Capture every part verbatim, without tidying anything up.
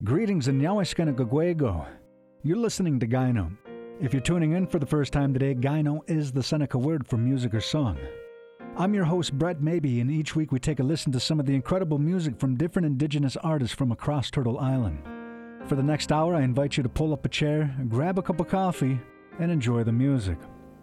Greetings and Yawashkanagagwego. You're listening to Gyno. If you're tuning in for the first time today, Gyno is the Seneca word for music or song. I'm your host, Brett Maybe, and each week we take a listen to some of the incredible music from different indigenous artists from across Turtle Island. For the next hour, I invite you to pull up a chair, grab a cup of coffee, and enjoy the music.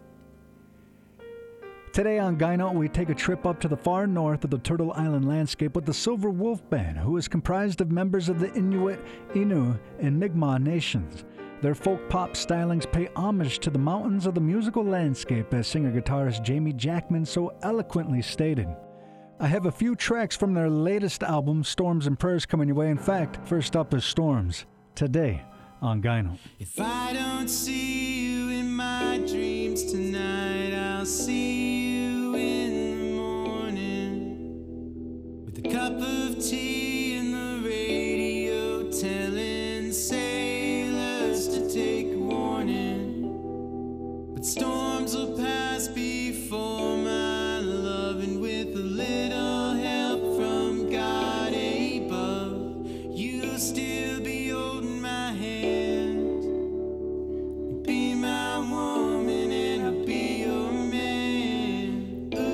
Today on Gyno, we take a trip up to the far north of the Turtle Island landscape with the Silver Wolf Band, who is comprised of members of the Inuit, Innu, and Mi'kmaq nations. Their folk pop stylings pay homage to the mountains of the musical landscape, as singer-guitarist Jamie Jackman so eloquently stated. I have a few tracks from their latest album, Storms and Prayers, coming your way. In fact, first up is Storms, today on Gyno. If I don't see you in my dreams tonight, I'll see you in the morning with a cup of tea and the radio telling sailors to take warning. But storms will pass before my love, and with a little help from God above, you'll still be holding my hand. Be my woman and I'll be your man. Ooh,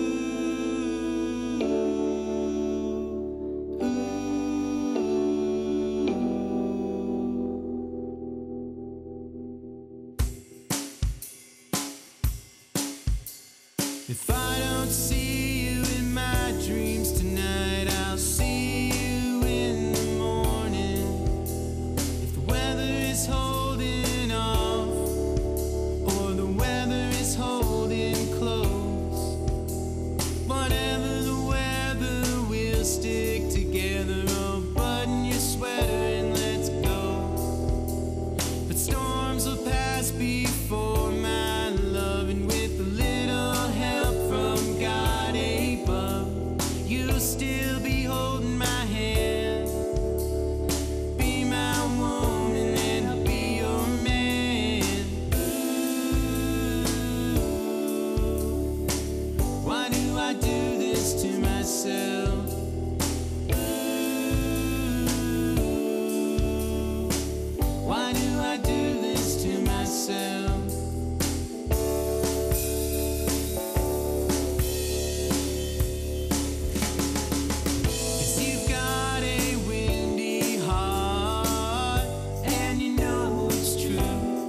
ooh. If I don't see you in my dreams tonight, I'll see you in the morning. If the weather is holding off or the weather is holding close, whatever the weather, we'll stick together. Oh, button your sweater and let's go. But storms will pass before my love, and with a little help from God above, you'll still be holding my hand. Be my woman and I'll be your man. Ooh, why do I do this to myself? Ooh, why do I do this to myself? 'Cause you've got a windy heart, and you know it's true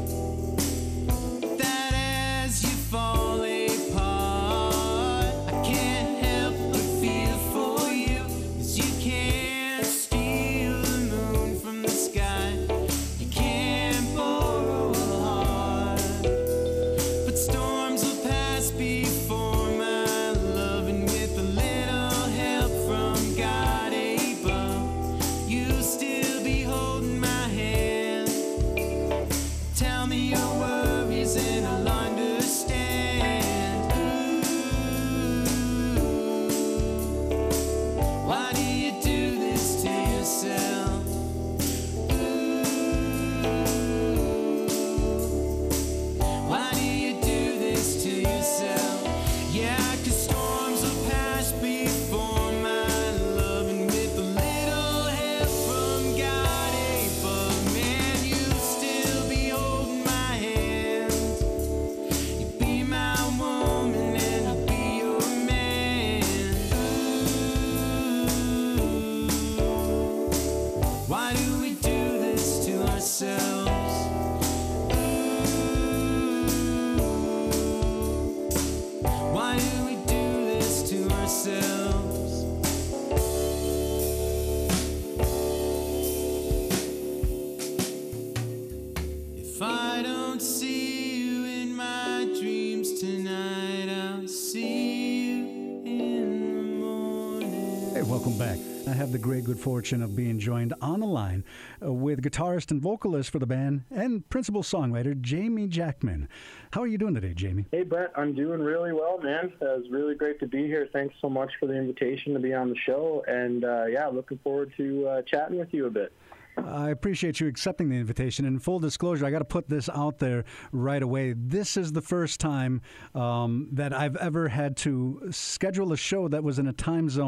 that as you fall apart, I can't help but feel for you. 'Cause you can't steal the moon from the sky, you can't borrow a heart. But storms will pass before my love, and with a little help from God above, you'll still be holding my hand. Tell me your worries and I'll understand. Ooh, why do you do this to yourself? Ooh, why do you do this to yourself? Yeah, 'cause storms will pass before my love, and with a little help from God above, man, you'll still be holding my hand. You be my woman and I'll be your man. Ooh, why do we do this to ourselves? Ooh, why do we do this to ourselves? If I don't see you in my dreams tonight, I'll see you in the morning. Hey, welcome back. I have the great good fortune of being joined on the line uh, with guitarist and vocalist for the band and principal songwriter Jamie Jackman. How are you doing today, Jamie? Hey, Brett, I'm doing really well, man. Uh, it's really great to be here. Thanks so much for the invitation to be on the show. And, uh, yeah, looking forward to uh, chatting with you a bit. I appreciate you accepting the invitation. And full disclosure, I got to put this out there right away. This is the first time um, that I've ever had to schedule a show that was in a time zone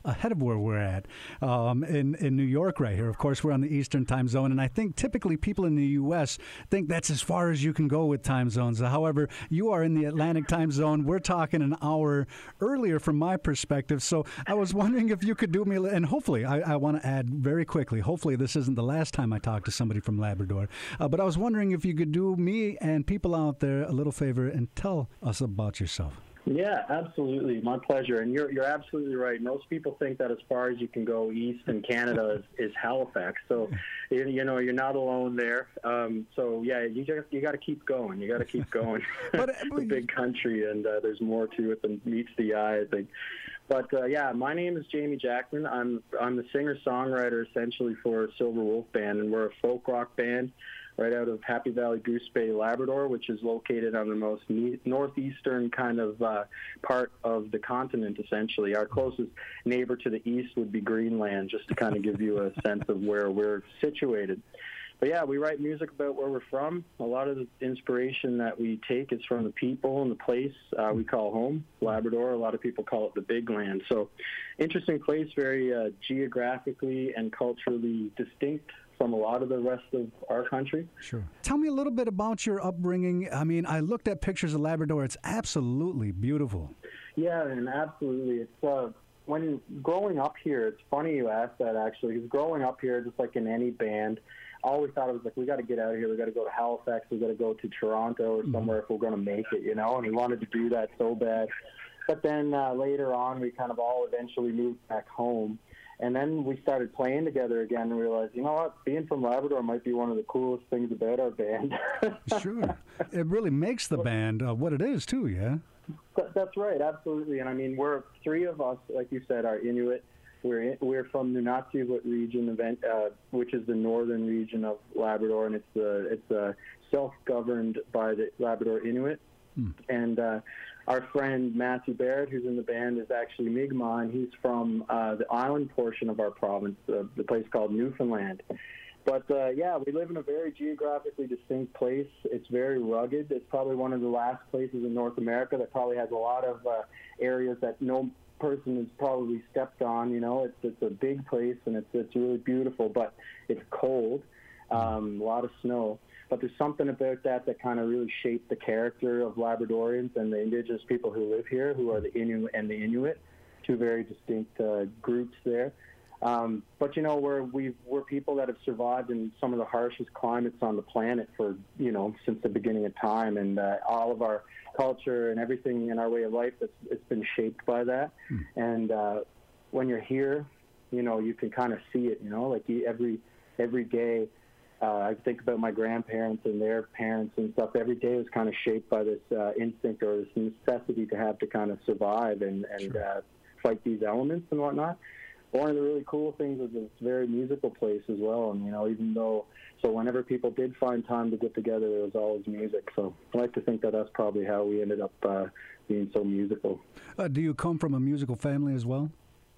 ahead of where we're at um, in, in New York right here. Of course, we're on the Eastern time zone, and I think typically people in the U S think that's as far as you can go with time zones. However, you are in the Atlantic time zone. We're talking an hour earlier from my perspective. So I was wondering if you could do me, and hopefully, I, I want to add very quickly, hopefully this isn't the last time I talk to somebody from Labrador, uh, but I was wondering if you could do me and people out there a little favor and tell us about yourself. Yeah, absolutely. My pleasure. And you're you're absolutely right. Most people think that as far as you can go east in Canada is, is Halifax. So, you, you know, you're not alone there. Um, so, yeah, you just, you got to keep going. You got to keep going. but, It's a big country, and uh, there's more to it than meets the eye, I think. But, uh, yeah, my name is Jamie Jackman. I'm I'm the singer-songwriter, essentially, for Silver Wolf Band, and we're a folk rock band right out of Happy Valley, Goose Bay, Labrador, which is located on the most ne- northeastern kind of uh, part of the continent, essentially. Our closest neighbor to the east would be Greenland, just to kind of give you a sense of where we're situated. But, yeah, we write music about where we're from. A lot of the inspiration that we take is from the people and the place uh, we call home, Labrador. A lot of people call it the Big Land. So, interesting place, very uh, geographically and culturally distinct from a lot of the rest of our country. Sure. Tell me a little bit about your upbringing. I mean, I looked at pictures of Labrador. It's absolutely beautiful. Yeah, and absolutely. It's uh, when growing up here, it's funny you asked that, actually, because growing up here, just like in any band, I always thought it was like, we got to get out of here. We got to go to Halifax. We got to go to Toronto or somewhere mm-hmm. if we're going to make it, you know, and we wanted to do that so bad. But then uh, later on, we kind of all eventually moved back home. And then we started playing together again and realized, you know what, being from Labrador might be one of the coolest things about our band. Sure. It really makes the band uh, what it is, too, yeah? That's right, absolutely. And, I mean, we're three of us, like you said, are Inuit. We're in, we're from Nunatsiavut region, event, uh, which is the northern region of Labrador, and it's uh, it's uh, self-governed by the Labrador Inuit. Hmm. And uh, our friend Matthew Barrett, who's in the band, is actually Mi'kmaq, and he's from uh, the island portion of our province, uh, the place called Newfoundland. But, uh, yeah, we live in a very geographically distinct place. It's very rugged. It's probably one of the last places in North America that probably has a lot of uh, areas that no person has probably stepped on. You know, it's it's a big place, and it's it's really beautiful, but it's cold, um, a lot of snow. But there's something about that that kind of really shaped the character of Labradorians and the indigenous people who live here, who are the Innu and the Inuit, two very distinct uh, groups there. Um, but, you know, we're, we've, we're people that have survived in some of the harshest climates on the planet for, you know, since the beginning of time. And uh, all of our culture and everything in our way of life, it's, it's been shaped by that. Hmm. And uh, when you're here, you know, you can kind of see it, you know, like you, every every day. Uh, I think about my grandparents and their parents and stuff. Every day was kind of shaped by this uh, instinct or this necessity to have to kind of survive and, and sure. uh, fight these elements and whatnot. One of the really cool things is it's a very musical place as well. And, you know, even though, so whenever people did find time to get together, there was always music. So I like to think that that's probably how we ended up uh, being so musical. Uh, do you come from a musical family as well?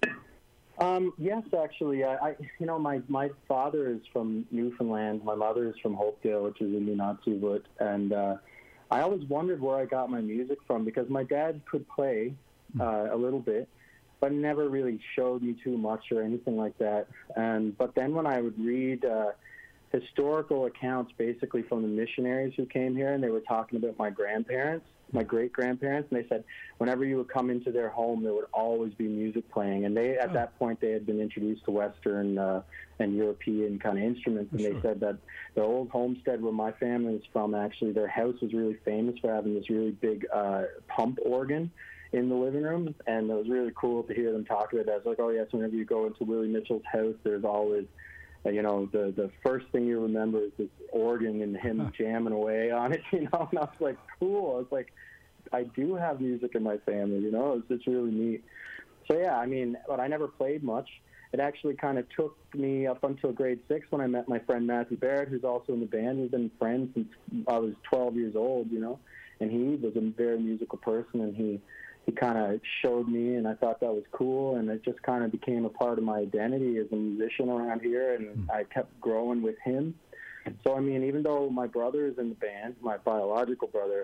Um, yes, actually. I, I, you know, my, my father is from Newfoundland. My mother is from Hopedale, which is in Nunatsiavut. And uh, I always wondered where I got my music from because my dad could play uh, a little bit, but never really showed me too much or anything like that. And but then when I would read uh, historical accounts, basically from the missionaries who came here, and they were talking about my grandparents, my great-grandparents, and they said whenever you would come into their home, there would always be music playing. And they, at oh. that point, they had been introduced to Western uh, and European kind of instruments, and sure. they said that the old homestead where my family was from, actually, their house was really famous for having this really big uh, pump organ in the living room, and it was really cool to hear them talk about that. It's like, oh, yes, whenever you go into Willie Mitchell's house, there's always, uh, you know, the the first thing you remember is this organ and him huh. jamming away on it, you know, and I was like, cool. I was like, I do have music in my family, you know, it's, it's really neat. So, yeah, I mean, but I never played much. It actually kind of took me up until grade six when I met my friend Matthew Barrett, who's also in the band. We've been friends since I was twelve years old, you know, and he was a very musical person, and he he kind of showed me, and I thought that was cool, and it just kind of became a part of my identity as a musician around here, and mm. I kept growing with him. So, I mean, even though my brother is in the band, my biological brother,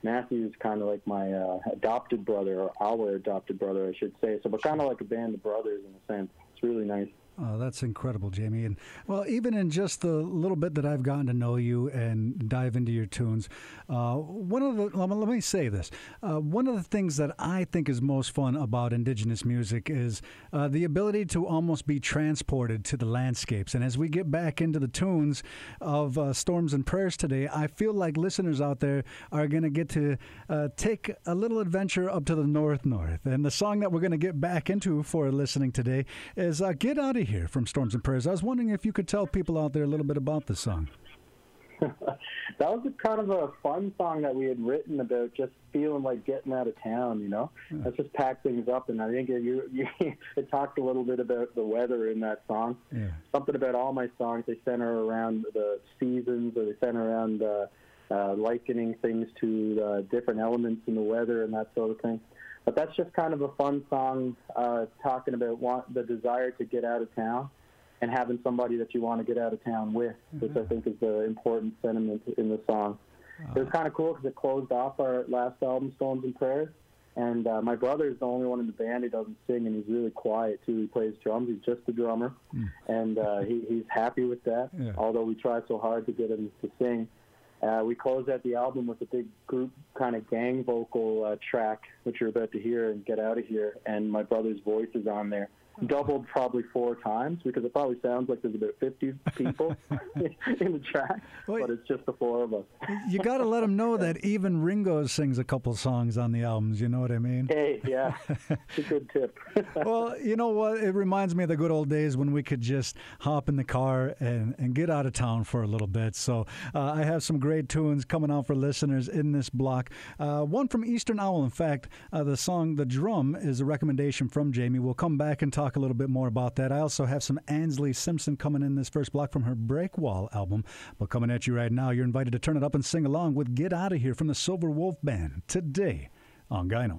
Matthew is kind of like my uh, adopted brother, or our adopted brother, I should say. So we're kind of like a band of brothers in a sense. It's really nice. Oh, that's incredible, Jamie. And well, even in just the little bit that I've gotten to know you and dive into your tunes, uh, one of the let me say this: uh, one of the things that I think is most fun about Indigenous music is uh, the ability to almost be transported to the landscapes. And as we get back into the tunes of uh, Storms and Prayers today, I feel like listeners out there are going to get to uh, take a little adventure up to the north, north. And the song that we're going to get back into for listening today is uh, "Get Out of Here" from Storms and Prayers. I was wondering if you could tell people out there a little bit about this song. That was a kind of a fun song that we had written about just feeling like getting out of town, you know? Yeah. Let's just pack things up, and I think it, you, you, it talked a little bit about the weather in that song. Yeah. Something about all my songs, they center around the seasons, or they center around uh, uh, likening things to uh, different elements in the weather and that sort of thing. But that's just kind of a fun song uh, talking about want, the desire to get out of town and having somebody that you want to get out of town with, mm-hmm. which I think is the important sentiment in the song. Uh, it was kind of cool because it closed off our last album, Storms and Prayers. And uh, my brother is the only one in the band who doesn't sing, and he's really quiet, too. He plays drums. He's just a drummer. Mm. And uh, he, he's happy with that, yeah. although we try so hard to get him to sing. Uh, we closed out the album with a big group kind of gang vocal uh, track, which you're about to hear and Get Out of Here, and my brother's voice is on there. Doubled probably four times, because it probably sounds like there's about fifty people in the track, Wait, but it's just the four of us. You got to let them know that even Ringo sings a couple songs on the albums, you know what I mean? Hey, yeah, it's a good tip. Well, you know what? It reminds me of the good old days when we could just hop in the car and, and get out of town for a little bit. So uh, I have some great tunes coming out for listeners in this block. Uh, one from Eastern Owl, in fact, uh, the song The Drum is a recommendation from Jamie. We'll come back and talk a little bit more about that. I also have some Ansley Simpson coming in this first block from her Breakwall album. But coming at you right now, you're invited to turn it up and sing along with Get Out of Here from the Silver Wolf Band today on Gyno.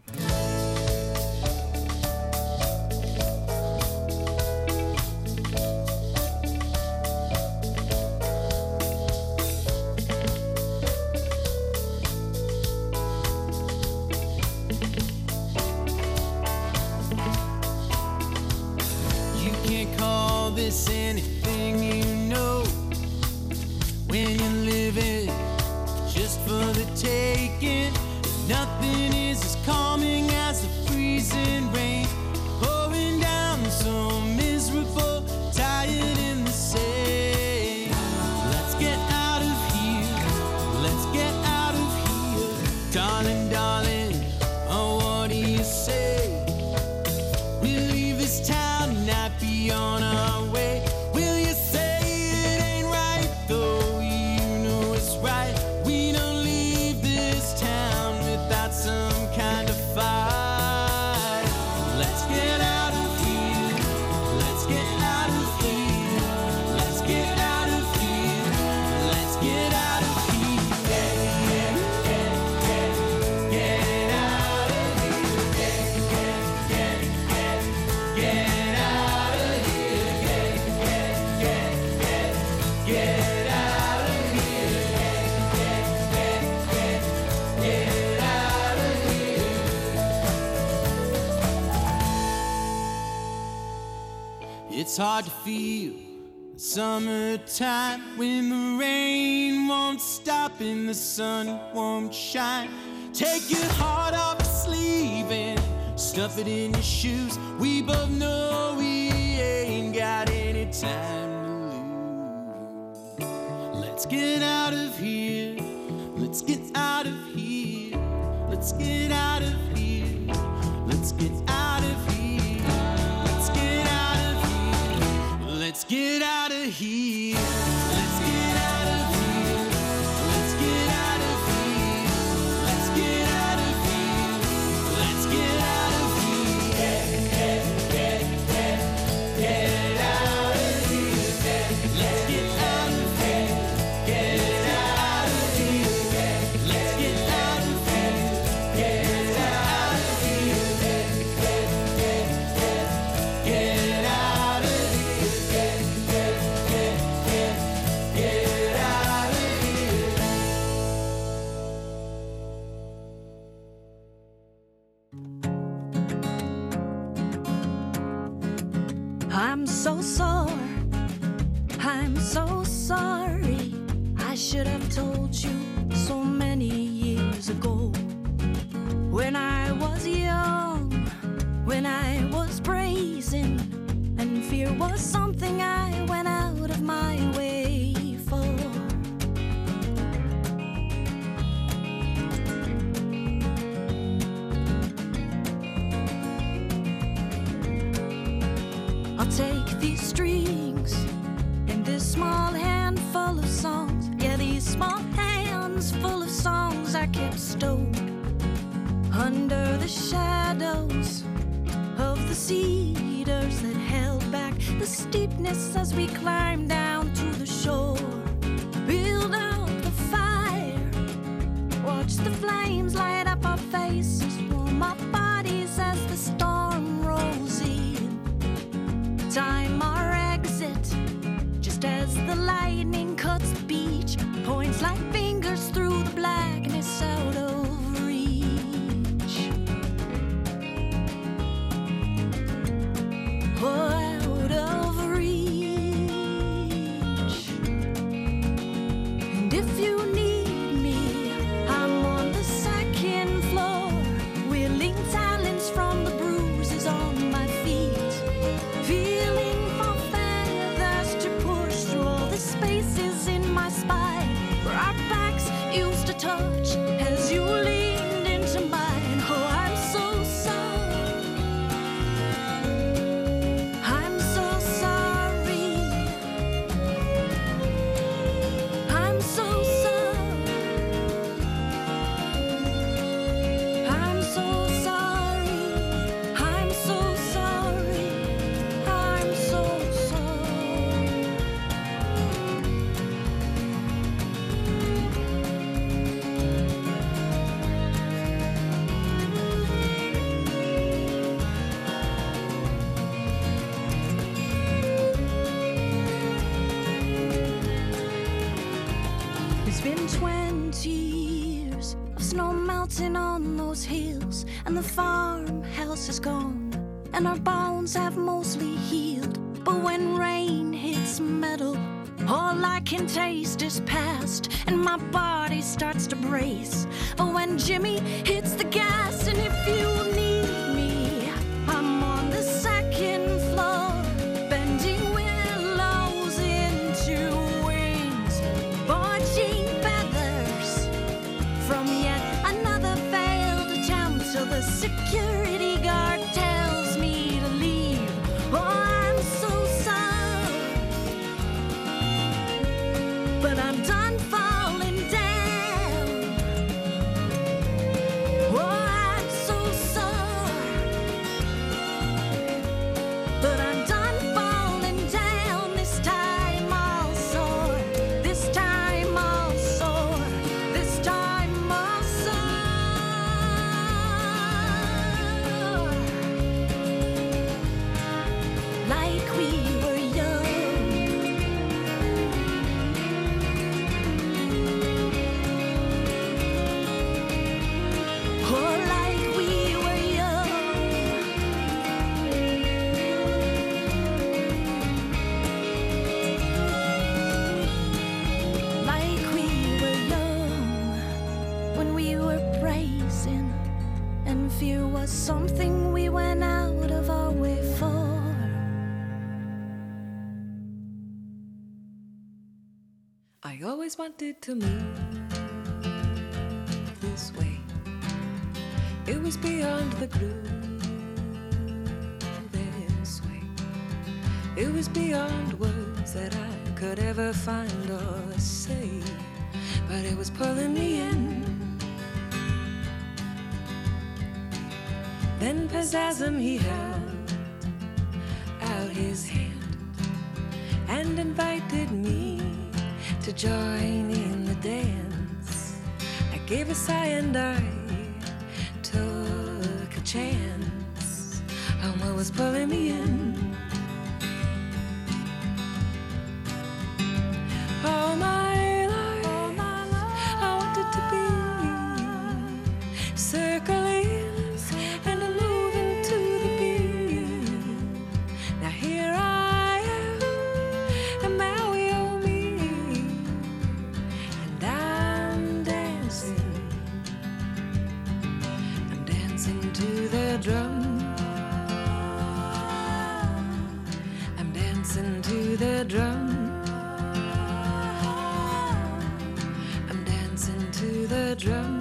This anything you know when you're living just for the taking. Nothing is as calming as the freezing rain pouring down, so miserable, tired in the same. Let's get out of here, let's get out of here, darling, darling, oh, what do you say? We'll leave this town and not be on our way. Will you say it ain't right, though you know it's right? We don't leave this town without some kind of fight. Let's get out of here, let's get out of here, let's get out of here, let's get out of here. Get, get, get, get, get out of here. Get, get, get, get, get out of here. Get, get, get, get, get out of here. Get, get, get, get, get out of here. It's hard to feel summertime when the rain won't stop and the sun won't shine. Take your heart off your sleeve and stuff it in your shoes. We both know we ain't got any time to lose. Let's get out of here, let's get out of here, let's get out of here, let's get out of here, let's get out of here, let's get out of here, let's get out of here, let's get out of here, let's get out of here, let's get out of here, get, get, get, get, get out of here, get, let's get out of here, get out of here, get, let's get out of here, get out of here, get, get, get, get, get out of here, get, get, get, get, so sorry. I should have told you so many years ago. When I was young, when I was brazen, and fear was something I went out of my way for. I'll take these strings and this small handful of songs. Yeah, these small hands full of songs I kept stowed under the shadows of the cedars that held back the steepness as we climbed down to the shore. Build out the fire, watch the flames light up our faces, warm our bodies as the storm rolls in. Time our exit, just as the lightning cuts the beach, points like fingers through the blackness out of reach. Oh, out of reach. And if you need me, I'm on the second floor, willing talents from the bruises on my feet, feeling for feathers to push through all the spaces in my spine where our backs used to touch as you leaned into mine. Oh, I'm so sorry. I'm so sorry. I'm so sorry. I'm so sorry. I'm so sorry. I'm so sorry. It's been twenty years of snow melting on those hills, and the farmhouse is gone, and our bones have mostly healed. But when rain hits metal, all I can taste is past, and my body starts to brace. But when Jimmy hits the gas, and if you need me, I'm on the second floor, bending willows into wings, forging feathers from yet another failed attempt, till the security guard tells me to leave. Oh, I'm so sorry, but I'm done falling down. Oh, I'm so sorry, but I'm done falling down. This time I'll soar. This time I'll soar. This time I'll soar. Like we were young. Oh, like we were young. Like we were young when we were brazen, and fear was something we went out of our way for. I always wanted to move this way. It was beyond the groove this way. It was beyond words that I could ever find or say, but it was pulling me in. Then Pizzasm, he held out his hand and invited me to join in the dance. I gave a sigh and I took a chance on what was pulling me in. All my life, all my life I wanted to be circling and moving to the beat. Now here I am, and now we owe me drum.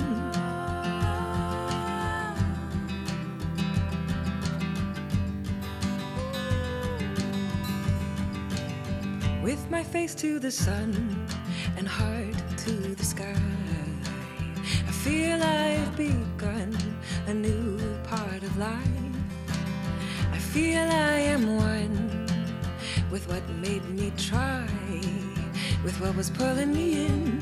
With my face to the sun and heart to the sky, I feel I've begun a new part of life. I feel I am one with what made me try, with what was pulling me in.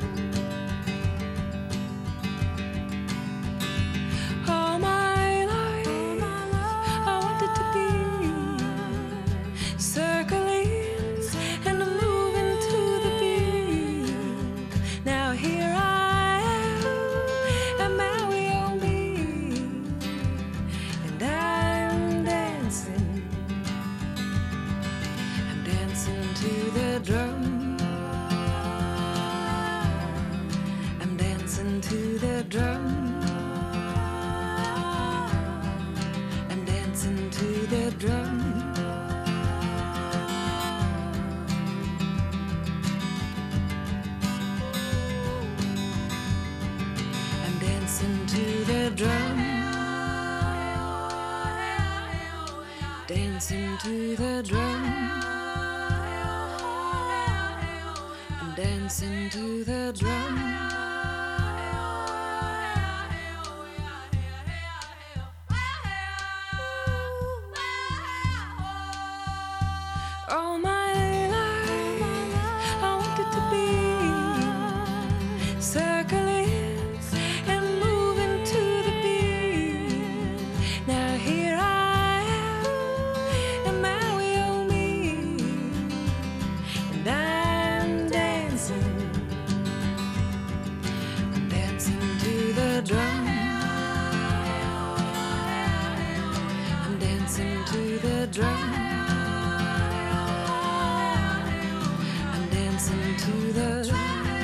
All my life, I wanted to be circling and moving to the beat. Now here I am, a Maui on me, and I'm dancing. I'm dancing to the drum. I'm dancing to the drum. I'm dancing to the drum. I'm dancing to the drum. Dancing to the drum. I'm dancing to the drum. All my life, I wanted to be circling and moving to the beat. Now here I am, and Maui on me, and I'm dancing. I'm dancing to the drum. I'm dancing to the drum. I'm dancing to the drum.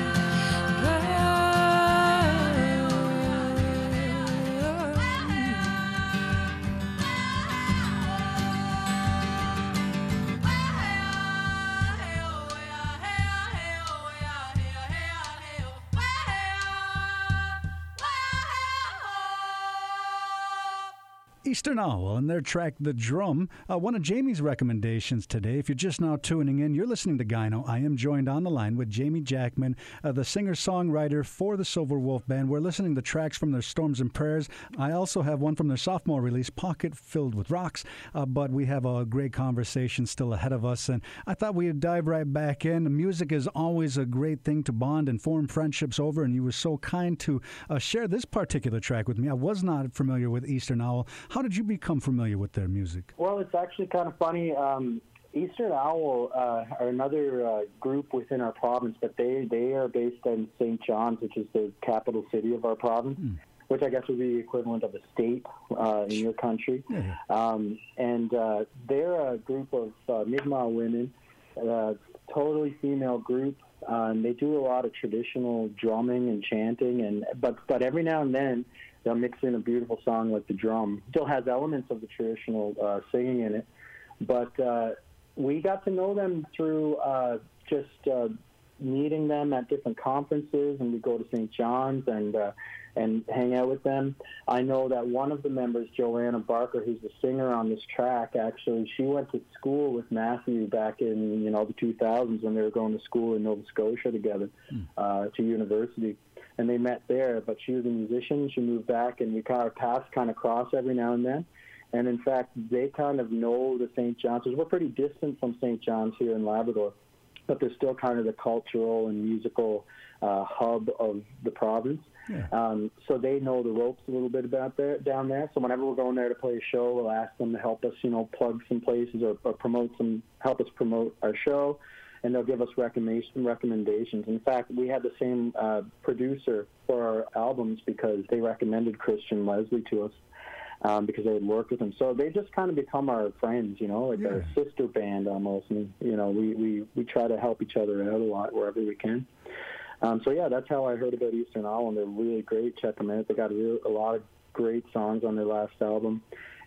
Eastern Owl and their track The Drum, uh, one of Jamie's recommendations today. If you're just now tuning in, you're listening to Gyno. I am joined on the line with Jamie Jackman, uh, the singer-songwriter for the Silver Wolf Band. We're listening to tracks from their Storms and Prayers. I also have one from their sophomore release, Pocket Filled with Rocks, uh, but we have a great conversation still ahead of us, and I thought we'd dive right back in. Music is always a great thing to bond and form friendships over, and you were so kind to uh, share this particular track with me. I was not familiar with Eastern Owl. How did you become familiar with their music? Well, it's actually kind of funny. Um, Eastern Owl uh, are another uh, group within our province, but they, they are based in Saint John's, which is the capital city of our province, mm. which I guess would be the equivalent of a state uh, in your country. Yeah. Um, and uh, they're a group of uh, Mi'kmaq women, uh, totally female group. Uh, and they do a lot of traditional drumming and chanting, and but but every now and then they'll mix in a beautiful song like The Drum. Still has elements of the traditional uh, singing in it, but uh, we got to know them through uh, just uh, meeting them at different conferences, and we go to Saint John's and uh, and hang out with them. I know that one of the members, Joanna Barker, who's the singer on this track, actually, she went to school with Matthew back in, you know, the two thousands when they were going to school in Nova Scotia together, mm. uh, to university. And they met there, but she was a musician. She moved back, and we kind of paths kind of cross every now and then. And in fact, they kind of know the Saint John's. We're pretty distant from Saint John's here in Labrador, but they're still kind of the cultural and musical uh, hub of the province. Yeah. Um, so they know the ropes a little bit about there, down there. So whenever we're going there to play a show, we'll ask them to help us, you know, plug some places or, or promote some, help us promote our show, and they'll give us recommendation, recommendations. In fact, we had the same uh, producer for our albums because they recommended Christian Leslie to us um, because they had worked with him. So they just kind of become our friends, you know, like yeah. our sister band almost. And, you know, we, we, we try to help each other out a lot wherever we can. Um, so, yeah, that's how I heard about Eastern Owl, and they're really great. Check them out. They got a, real, a lot of great songs on their last album.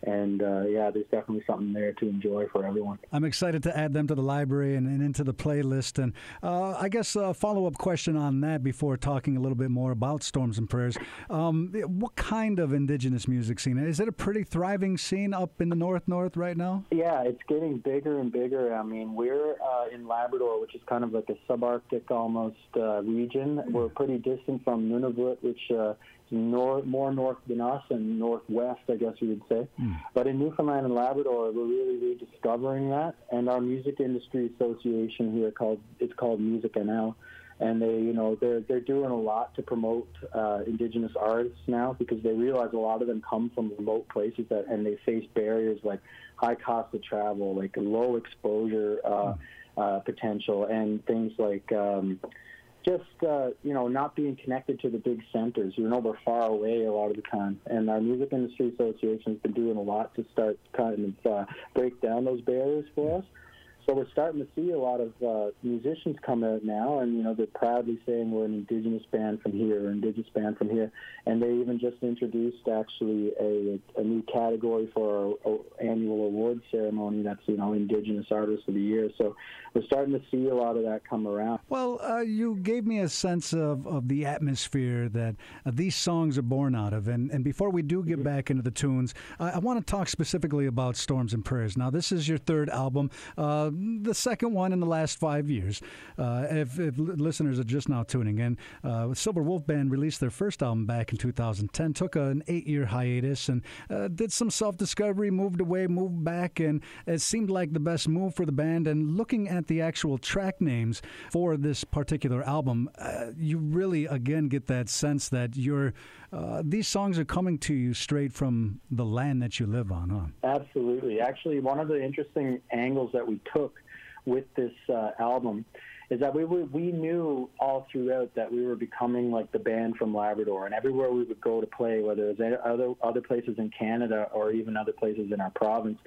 And uh, yeah, there's definitely something there to enjoy for everyone. I'm excited to add them to the library and, and into the playlist. And uh, I guess a follow-up question on that before talking a little bit more about Storms and Prayers. Um, what kind of indigenous music scene? Is it a pretty thriving scene up in the North-North right now? Yeah, it's getting bigger and bigger. I mean, we're uh, in Labrador, which is kind of like a subarctic almost uh, region. We're pretty distant from Nunavut, which uh, is nor- more north than us and northwest, I guess you would say. Mm. But in Newfoundland and Labrador, we're really rediscovering that. And our music industry association here, called it's called Music N L, and they, you know, they're they're doing a lot to promote uh, Indigenous artists now, because they realize a lot of them come from remote places that, and they face barriers like high cost of travel, like low exposure uh, mm. uh, potential, and things like um, just uh, you know, not being connected to the big centers. You know, we're far away a lot of the time, and our Music Industry Association has been doing a lot to start kind of uh, break down those barriers for us. So we're starting to see a lot of uh, musicians come out now, and, you know, they're proudly saying we're an Indigenous band from here, or Indigenous band from here. And they even just introduced, actually, a, a new category for our, our annual award ceremony that's, you know, Indigenous Artist of the Year. So we're starting to see a lot of that come around. Well, uh, you gave me a sense of, of the atmosphere that uh, these songs are born out of. And, and before we do get back into the tunes, I, I want to talk specifically about Storms and Prayers. Now, this is your third album. Uh, the second one in the last five years. Uh, if, if listeners are just now tuning in, uh, Silver Wolf Band released their first album back in two thousand ten, took an eight-year hiatus, and uh, did some self-discovery, moved away, moved back, and it seemed like the best move for the band. And looking at the actual track names for this particular album, uh, you really, again, get that sense that you're Uh, these songs are coming to you straight from the land that you live on, huh? Absolutely. Actually, one of the interesting angles that we took with this uh, album is that we were, we knew all throughout that we were becoming like the band from Labrador, and everywhere we would go to play, whether it was other other places in Canada or even other places in our province,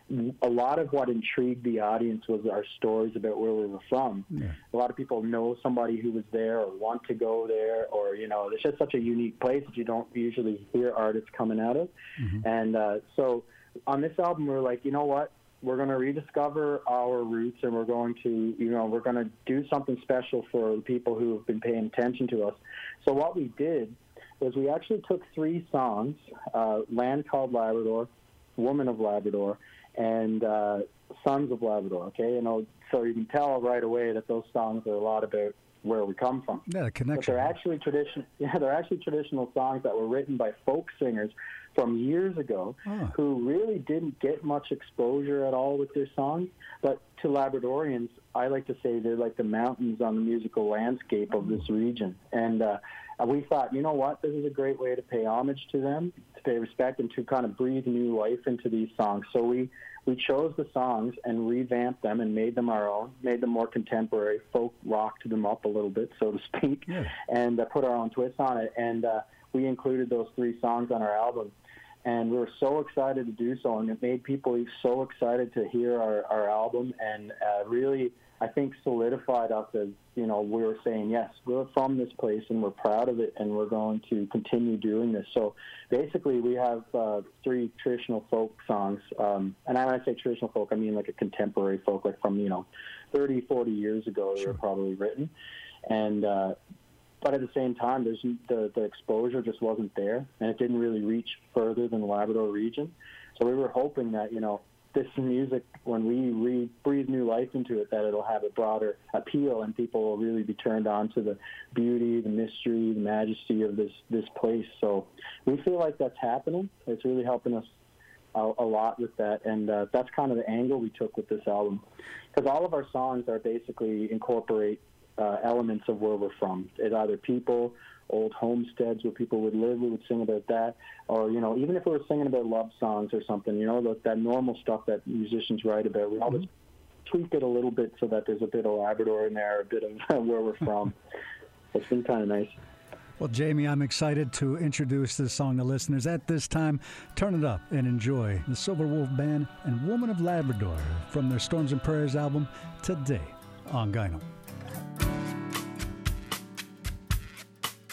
a lot of what intrigued the audience was our stories about where we were from. Yeah. A lot of people know somebody who was there or want to go there, or, you know, it's just such a unique place that you don't usually hear artists coming out of. Mm-hmm. And uh, so on this album, we're like, you know what? We're going to rediscover our roots, and we're going to, you know, we're going to do something special for the people who have been paying attention to us. So what we did was we actually took three songs, uh, Land Called Labrador, Woman of Labrador, and uh, Sons of Labrador, okay? You know, so you can tell right away that those songs are a lot about where we come from. Yeah, the connection. But they're actually tradition. Yeah, they're actually traditional songs that were written by folk singers from years ago, oh. who really didn't get much exposure at all with their songs. But to Labradorians, I like to say they're like the mountains on the musical landscape of this region. And uh, we thought, you know what, this is a great way to pay homage to them, to pay respect, and to kind of breathe new life into these songs. So we, we chose the songs and revamped them and made them our own, made them more contemporary, folk rocked them up a little bit, so to speak, yeah. and uh, put our own twist on it. And uh, we included those three songs on our album. And we were so excited to do so, and it made people so excited to hear our, our album, and uh, really, I think, solidified us as, you know, we were saying, yes, we're from this place, and we're proud of it, and we're going to continue doing this. So basically, we have uh, three traditional folk songs, um, and when I say traditional folk, I mean like a contemporary folk, like from, you know, thirty, forty years ago, they were probably written. And uh, but at the same time, there's the, the exposure just wasn't there, and it didn't really reach further than the Labrador region. So we were hoping that, you know, this music, when we re- breathe new life into it, that it'll have a broader appeal, and people will really be turned on to the beauty, the mystery, the majesty of this, this place. So we feel like that's happening. It's really helping us a, a lot with that, and uh, that's kind of the angle we took with this album. Because all of our songs are basically incorporate Uh, elements of where we're from. It's either people, old homesteads where people would live, we would sing about that, or, you know, even if we were singing about love songs or something, you know, that, that normal stuff that musicians write about, we always mm-hmm. tweak it a little bit so that there's a bit of Labrador in there, a bit of where we're from. It's been kind of nice. Well, Jamie, I'm excited to introduce this song to listeners. At this time, turn it up and enjoy the Silver Wolf Band and Woman of Labrador from their Storms and Prayers album today on Gyno.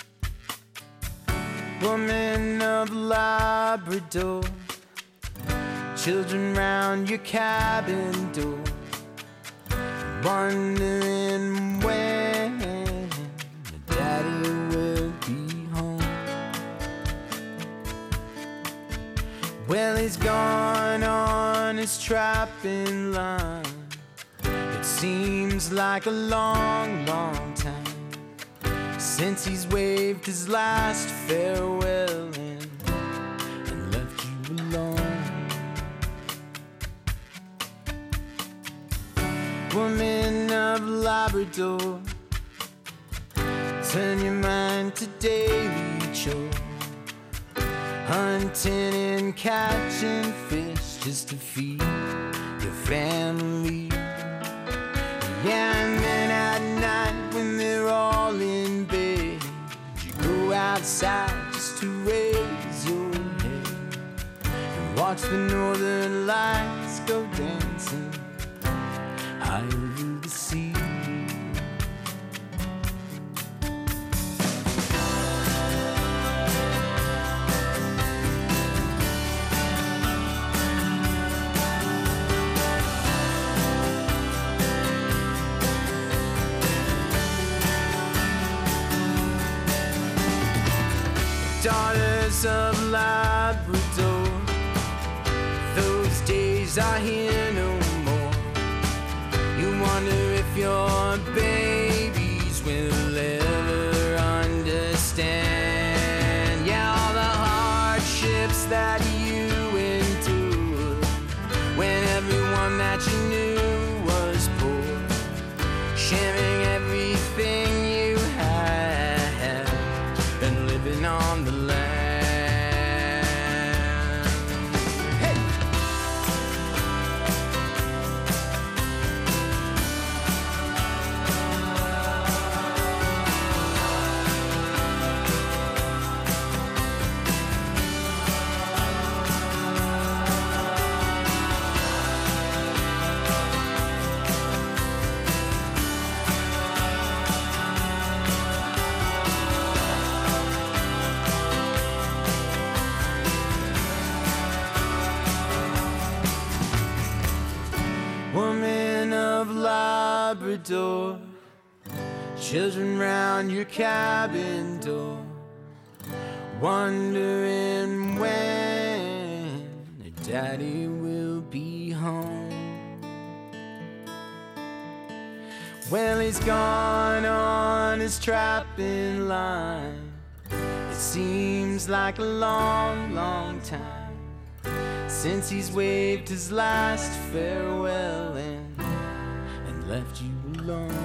Woman of Labrador, children round your cabin door, wondering when the daddy will be home. Well, he's gone on his trapping line. It seems like a long, long time since he's waved his last farewell and, and left you alone. Woman of Labrador, turn your mind to daily chore, hunting and catching fish just to feed your family. Yeah, and then at night when they're all in bed, you go outside just to raise your head and watch the northern lights go dancing high over the sea. Daughters of Labrador, those days are here no more. You wonder if your babies will ever understand. Yeah, all the hardships that you endured when everyone that you knew was poor, sharing everything you had and living on the land. Hey! Woman of Labrador, children round your cabin door, wondering when the daddy will be home. Well, he's gone on his trapping line. It seems like a long, long time since he's waved his last farewell and, and left you alone.